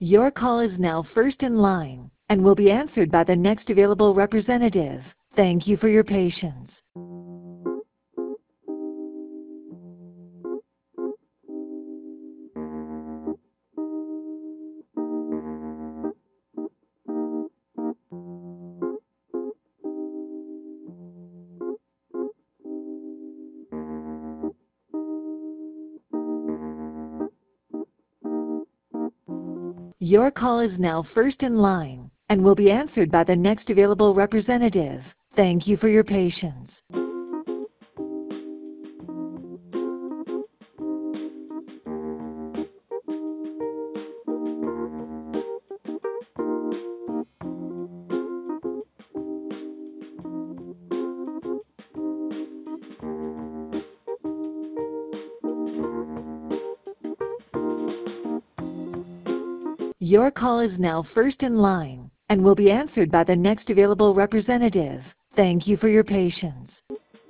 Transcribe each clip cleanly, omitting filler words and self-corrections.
Your call is now first in line and will be answered by the next available representative. Thank you for your patience. Your call is now first in line and will be answered by the next available representative. Thank you for your patience. Your call is now first in line and will be answered by the next available representative. Thank you for your patience.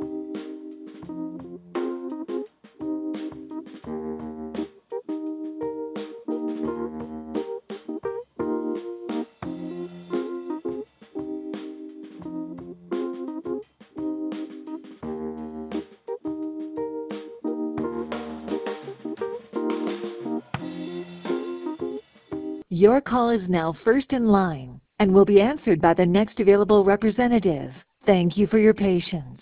Your call is now first in line and will be answered by the next available representative. Thank you for your patience.